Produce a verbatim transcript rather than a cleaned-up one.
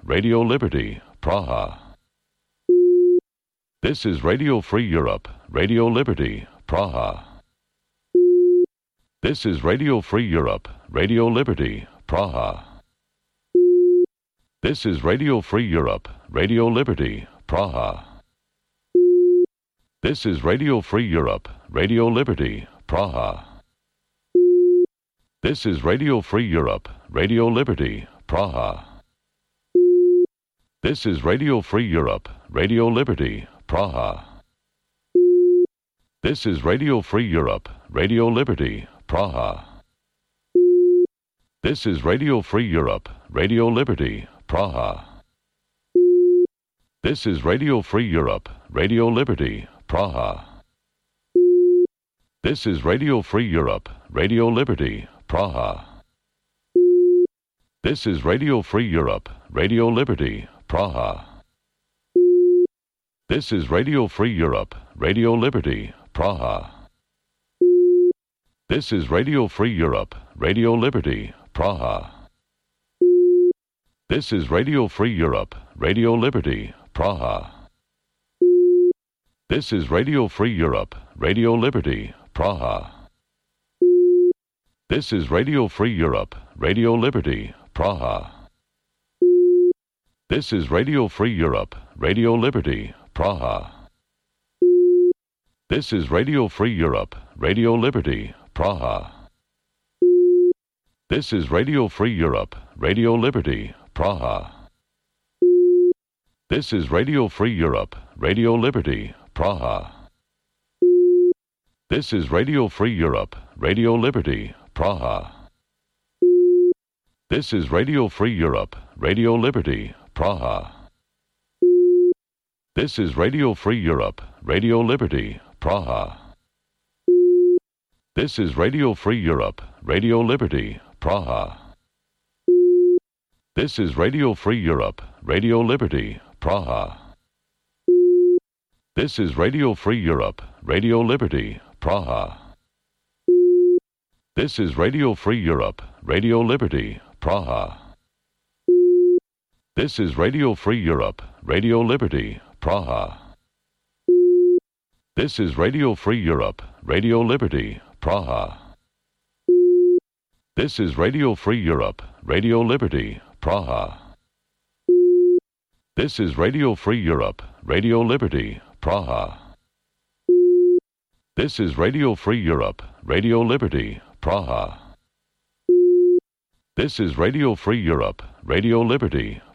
Radio Liberty, Praha. This is Radio Free Europe, Radio Liberty, Praha. This is Radio Free Europe, Radio Liberty, Praha. This is Radio Free Europe, Radio Liberty, Praha. This is Radio Free Europe, Radio Liberty, Praha. This is Radio Free Europe, Radio Liberty, Praha. This is Radio Free Europe, Radio Liberty, Praha. This is Radio Free Europe, Radio Liberty, Praha. This is Radio Free Europe, Radio Liberty, Praha. This is Radio Free Europe, Radio Liberty, Praha. This is Radio Free Europe, Radio Liberty, Praha. This is Radio Free Europe, Radio Liberty, Praha. This is Radio Free Europe, Radio Liberty, Praha. This is Radio Free Europe, Radio Liberty, Praha. This is Radio Free Europe, Radio Liberty, Praha. This is Radio Free Europe, Radio Liberty, Praha. This is Radio Free Europe, Radio Liberty, Praha. This is Radio Free Europe, Radio Liberty, Praha. This is Radio Free Europe, Radio Liberty, Praha. This is Radio Free Europe, Radio Liberty, Praha. This is Radio Free Europe, Radio Liberty, Praha. This is Radio Free Europe, Radio Liberty, Praha. This is Radio Free Europe, Radio Liberty, Praha. This is Radio Free Europe, Radio Liberty, Praha. This is Radio Free Europe, Radio Liberty, Praha. This is Radio Free Europe, Radio Liberty, Praha. This is Radio Free Europe, Radio Liberty, Praha. This is Radio Free Europe, Radio Liberty, Praha. This is Radio Free Europe, Radio Liberty, Praha. This is Radio Free Europe, Radio Liberty, Praha. This is Radio Free Europe, Radio Liberty, Praha. This is Radio Free Europe, Radio Liberty, Praha. This is Radio Free Europe, Radio Liberty, Praha. This is Radio Free Europe, Radio Liberty,